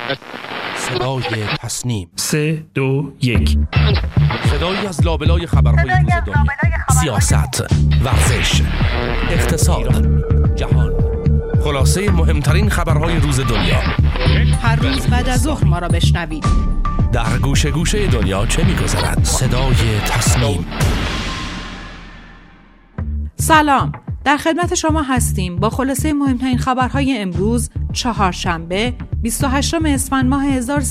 صدای تصنیم 3 2 1 صدایی از لابلای خبرهای روز دنیا، سیاست، ورزش، اقتصاد، جهان، خلاصه مهمترین خبرهای روز دنیا. هر روز بعد از ظهر ما را بشنوید. در گوشه گوشه دنیا چه می‌گذرد؟ صدای تصنیم. سلام، در خدمت شما هستیم با خلاصه مهمترین خبرهای امروز چهارشنبه 28 اسفند ماه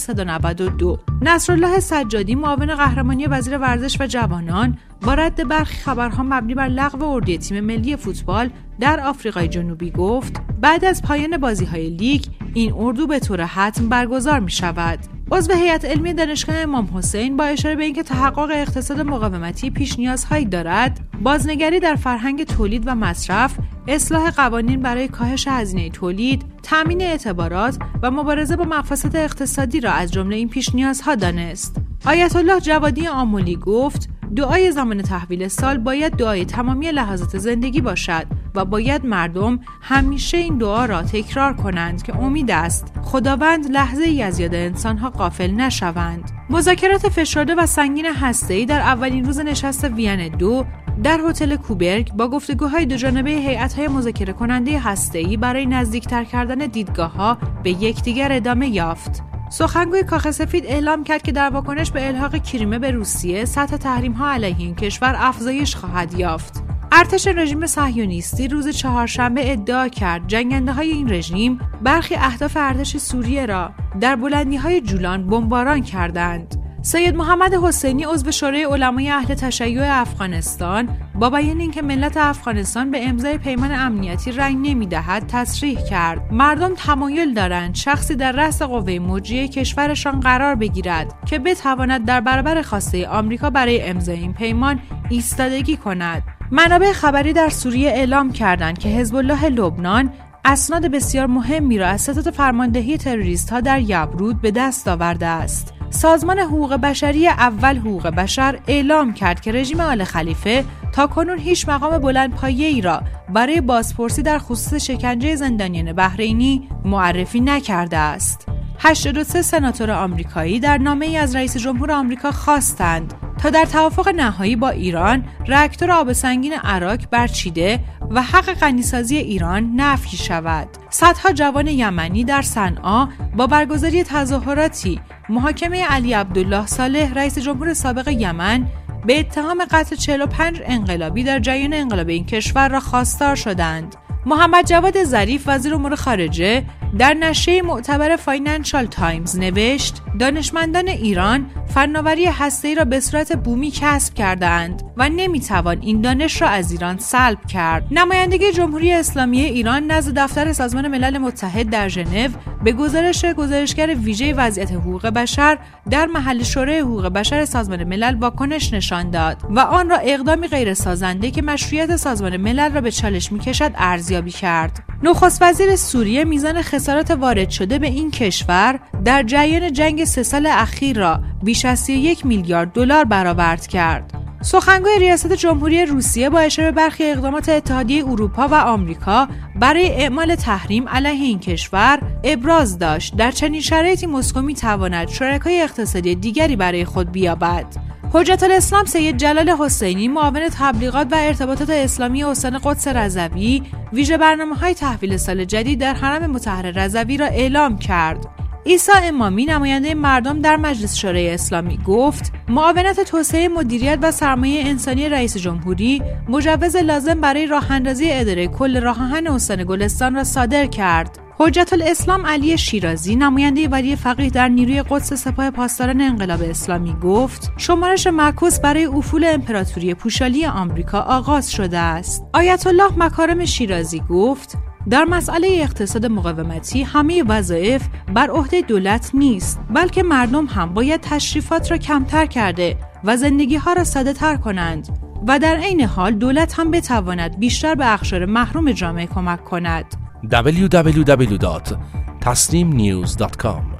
1392. نصرالله سجادی معاون قهرمانی وزیر ورزش و جوانان با رد برخی خبرها مبنی بر لغو اردوی تیم ملی فوتبال در آفریقای جنوبی گفت بعد از پایان بازی‌های لیگ این اردو به طور حتم برگزار می‌شود. عضو هیئت علمی دانشگاه امام حسین با اشاره به اینکه تحقق اقتصاد مقاومتی پیش نیازهایی دارد، بازنگری در فرهنگ تولید و مصرف، اصلاح قوانین برای کاهش هزینه تولید، تامین اعتبارات و مبارزه با مفاسد اقتصادی را از جمله این پیش نیازها دانست. آیت الله جوادی آملی گفت دعای زمان تحویل سال باید دعای تمامی لحظات زندگی باشد و باید مردم همیشه این دعا را تکرار کنند که امید است خداوند لحظه ای از یاد انسانها غافل نشوند. مذاکرات فشرده و سنگین هسته‌ای در اولین روز نشست وین 2 در هتل کوبرگ با گفتگوهای دوجانبه هیئت‌های مذاکره کننده هسته‌ای برای نزدیکتر کردن دیدگاه‌ها به یکدیگر ادامه یافت. سخنگوی کاخ سفید اعلام کرد که در واکنش به الحاق کریمه به روسیه سطح تحریم‌ها علیه این کشور افزایش خواهد یافت. ارتش رژیم صهیونیستی روز چهارشنبه ادعا کرد جنگنده‌های این رژیم برخی اهداف ارتش سوریه را در بلندی‌های جولان بمباران کردند. سید محمد حسینی عضو شورای علمای اهل تشیع افغانستان با بیان اینکه ملت افغانستان به امضای پیمان امنیتی رنگ نمی‌دهد تصریح کرد مردم تمایل دارند شخصی در رأس قوه مجریه کشورشان قرار بگیرد که بتواند در برابر خواسته آمریکا برای امضای این پیمان ایستادگی کند. منابع خبری در سوریه اعلام کردند که حزب الله لبنان اسناد بسیار مهمی را از ستاد فرماندهی تروریست‌ها در یبرود به دست آورده است. سازمان حقوق بشری اول حقوق بشر اعلام کرد که رژیم آل خلیفه تاکنون هیچ مقام بلندپایه‌ای را برای بازپرسی در خصوص شکنجه زندانیان بحرینی معرفی نکرده است. 83 سناتور آمریکایی در نامه‌ای از رئیس جمهور آمریکا خواستند تا در توافق نهایی با ایران راکتور آب سنگین عراق برچیده و حق غنیسازی ایران نفی شود. صدها جوان یمنی در صنعا با برگزاری تظاهراتی محاکمه علی عبدالله صالح رئیس جمهور سابق یمن به اتهام قتل 45 انقلابی در جریان انقلاب این کشور را خواستار شدند. محمد جواد ظریف وزیر امور خارجه در نشریه معتبر فاینانشال تایمز نوشت دانشمندان ایران فناوری هسته‌ای را به صورت بومی کسب کردند و نمیتوان این دانش را از ایران سلب کرد. نمایندگی جمهوری اسلامی ایران نزد دفتر سازمان ملل متحد در ژنو به گزارش گزارشگر ویژه وضعیت حقوق بشر در محل شورای حقوق بشر سازمان ملل واکنش نشان داد و آن را اقدامی غیر سازنده که مشروعیت سازمان ملل را به چالش می‌کشد ارزیابی کرد. نخست وزیر سوریه میزان خسارات وارد شده به این کشور در جریان جنگ 3 سال اخیر را بیش از 31 میلیارد دلار برآورد کرد. سخنگوی ریاست جمهوری روسیه با اشاره به برخی اقدامات اتحادیه اروپا و آمریکا برای اعمال تحریم علیه این کشور ابراز داشت در چنین شرایطی مسکو می‌تواند شرکای اقتصادی دیگری برای خود بیابد. حجت الاسلام سید جلال حسینی معاون تبلیغات و ارتباطات اسلامی استان قدس رضوی ویژه برنامه‌های تحویل سال جدید در حرم مطهر رضوی را اعلام کرد. عیسی امامی نماینده مردم در مجلس شورای اسلامی گفت معاونت توسعه مدیریت و سرمایه انسانی رئیس جمهوری مجوز لازم برای راه اندازی اداره کل راه آهن استان گلستان را صادر کرد. حجت الاسلام علی شیرازی نماینده ولی فقیه در نیروی قدس سپاه پاسداران انقلاب اسلامی گفت شمارش معکوس برای افول امپراتوری پوشالی آمریکا آغاز شده است. آیت الله مکارم شیرازی گفت در مسئله اقتصاد مقاومتی همه وظایف بر عهده دولت نیست، بلکه مردم هم باید تشریفات را کمتر کرده و زندگی‌ها را ساده‌تر کنند و در عین حال دولت هم بتواند بیشتر به اقشار محروم جامعه کمک کند. www.tasnimnews.com